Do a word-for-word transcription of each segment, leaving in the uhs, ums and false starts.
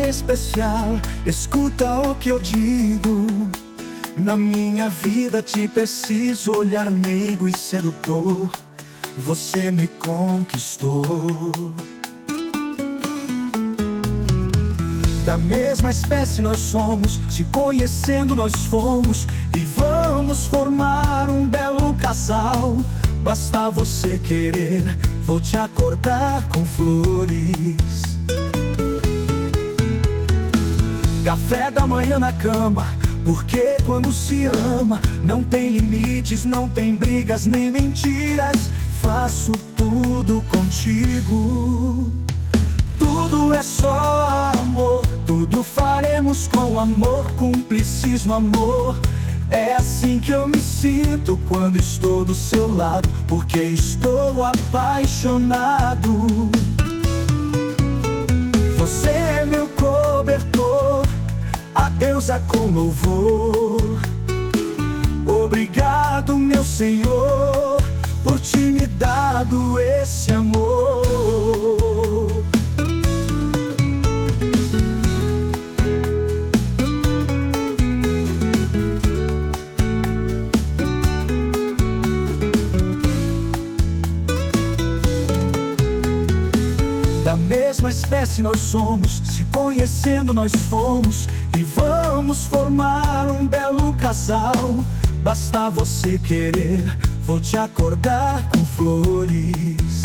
especial, escuta o que eu digo. Na minha vida te preciso, olhar meigo e sedutor, você me conquistou. Da mesma espécie nós somos, se conhecendo nós fomos, e vamos formar um belo casal. Basta você querer, vou te acordar com flores. Café da manhã na cama, porque quando se ama não tem limites, não tem brigas nem mentiras. Faço tudo contigo, tudo é só amor, tudo faremos com amor, cumplicismo, amor. É assim que eu me sinto quando estou do seu lado, porque estou apaixonado. Você é meu cobertor, a deusa com louvor. Obrigado, meu Senhor, por te me dado esse amor. Da mesma espécie nós somos, se conhecendo nós fomos, e vamos formar um belo casal. Basta você querer, vou te acordar com flores.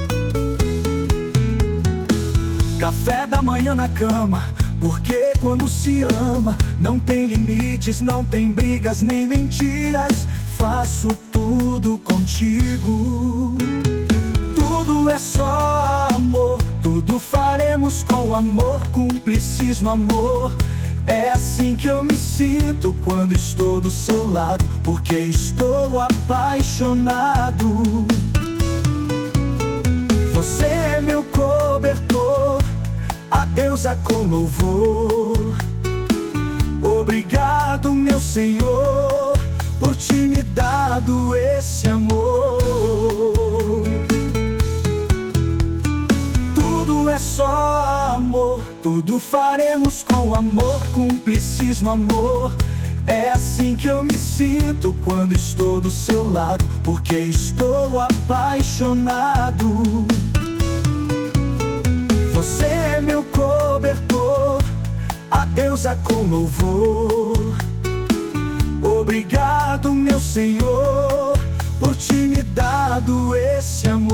Café da manhã na cama, porque quando se ama não tem limites, não tem brigas nem mentiras. Faço tudo contigo, tudo é só amor, tudo faremos com amor, cumplicismo, amor. É assim que eu me sinto quando estou do seu lado, porque estou apaixonado. Você é meu cobertor, a deusa com louvor. Obrigado, meu Senhor, por te me dado esse amor. Tudo é só amor, tudo faremos com amor, cumplicismo, amor. É assim que eu me sinto quando estou do seu lado, porque estou apaixonado. Você é meu cobertor, a deusa com louvor. Obrigado, meu Senhor, por te me dado esse amor.